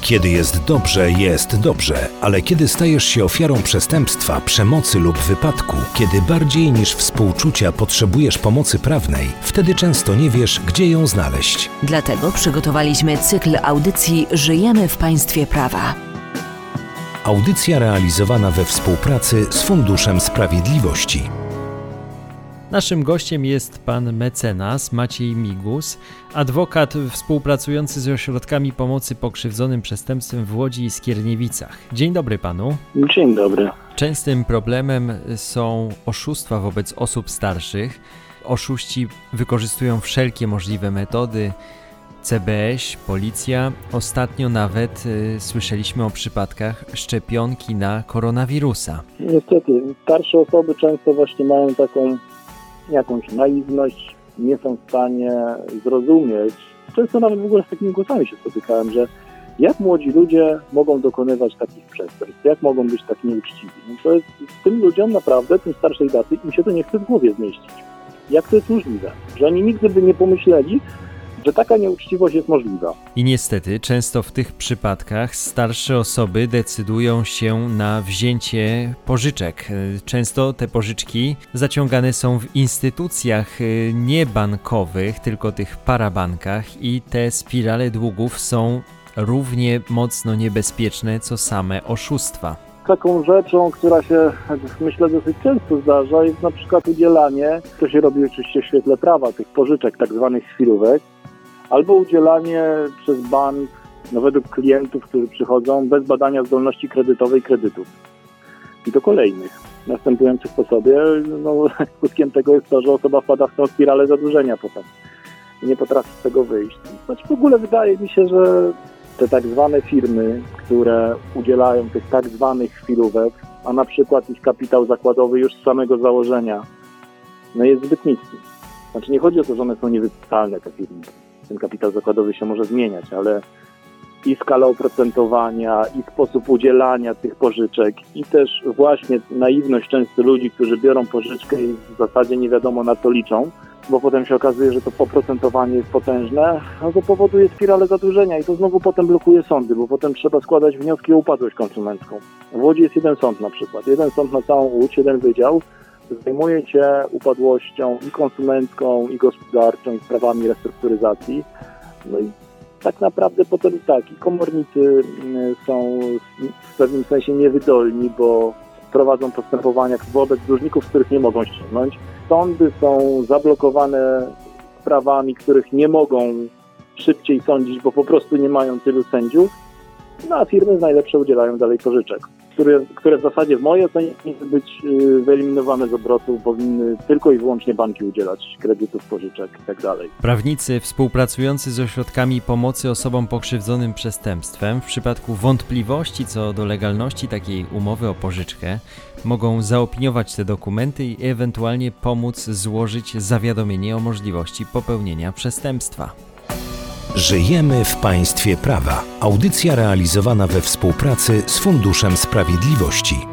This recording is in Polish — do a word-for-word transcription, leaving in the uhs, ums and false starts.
Kiedy jest dobrze, jest dobrze, ale kiedy stajesz się ofiarą przestępstwa, przemocy lub wypadku, kiedy bardziej niż współczucia potrzebujesz pomocy prawnej, wtedy często nie wiesz, gdzie ją znaleźć. Dlatego przygotowaliśmy cykl audycji Żyjemy w Państwie Prawa. Audycja realizowana we współpracy z Funduszem Sprawiedliwości. Naszym gościem jest pan mecenas Maciej Migus, adwokat współpracujący z ośrodkami pomocy pokrzywdzonym przestępstwem w Łodzi i Skierniewicach. Dzień dobry panu. Dzień dobry. Częstym problemem są oszustwa wobec osób starszych. Oszuści wykorzystują wszelkie możliwe metody. C B S, policja. Ostatnio nawet y, słyszeliśmy o przypadkach szczepionki na koronawirusa. Niestety, starsze osoby często właśnie mają taką jakąś naiwność, nie są w stanie zrozumieć. Często nawet w ogóle z takimi głosami się spotykałem, że jak młodzi ludzie mogą dokonywać takich przestępstw, jak mogą być tak nieuczciwi. No to jest, tym ludziom naprawdę, tym starszej daty, im się to nie chce w głowie zmieścić. Jak to jest możliwe? Że oni nigdy by nie pomyśleli, że taka nieuczciwość jest możliwa. I niestety często w tych przypadkach starsze osoby decydują się na wzięcie pożyczek. Często te pożyczki zaciągane są w instytucjach niebankowych, tylko tych parabankach i te spirale długów są równie mocno niebezpieczne, co same oszustwa. Taką rzeczą, która się, myślę, dosyć często zdarza, jest na przykład udzielanie, to się robi oczywiście w świetle prawa, tych pożyczek, tak zwanych chwilówek, albo udzielanie przez bank, no według klientów, którzy przychodzą, bez badania zdolności kredytowej kredytów. I do kolejnych, następujących po sobie, no skutkiem tego jest to, że osoba wpada w tą spiralę zadłużenia potem i nie potrafi z tego wyjść. Znaczy w ogóle wydaje mi się, że te tak zwane firmy, które udzielają tych tak zwanych chwilówek, a na przykład ich kapitał zakładowy już z samego założenia, no jest zbyt niski. Znaczy nie chodzi o to, że one są niewypłacalne, te firmy. Ten kapitał zakładowy się może zmieniać, ale i skala oprocentowania, i sposób udzielania tych pożyczek, i też właśnie naiwność często ludzi, którzy biorą pożyczkę i w zasadzie nie wiadomo na co liczą, bo potem się okazuje, że to oprocentowanie jest potężne, no to powoduje spiralę zadłużenia i to znowu potem blokuje sądy, bo potem trzeba składać wnioski o upadłość konsumencką. W Łodzi jest jeden sąd na przykład, jeden sąd na całą Łódź, jeden wydział, zajmuje się upadłością i konsumencką, i gospodarczą, i sprawami restrukturyzacji. No i tak naprawdę potem tak, i komornicy są w pewnym sensie niewydolni, bo prowadzą postępowania wobec dłużników, z których nie mogą ściągnąć. Sądy są zablokowane sprawami, których nie mogą szybciej sądzić, bo po prostu nie mają tylu sędziów, no a firmy najlepsze udzielają dalej pożyczek, które, które w zasadzie w mojej ocenie powinny być wyeliminowane z obrotu, powinny tylko i wyłącznie banki udzielać kredytów, pożyczek i tak dalej. Prawnicy współpracujący z ośrodkami pomocy osobom pokrzywdzonym przestępstwem w przypadku wątpliwości co do legalności takiej umowy o pożyczkę mogą zaopiniować te dokumenty i ewentualnie pomóc złożyć zawiadomienie o możliwości popełnienia przestępstwa. Żyjemy w Państwie Prawa. Audycja realizowana we współpracy z Funduszem Sprawiedliwości.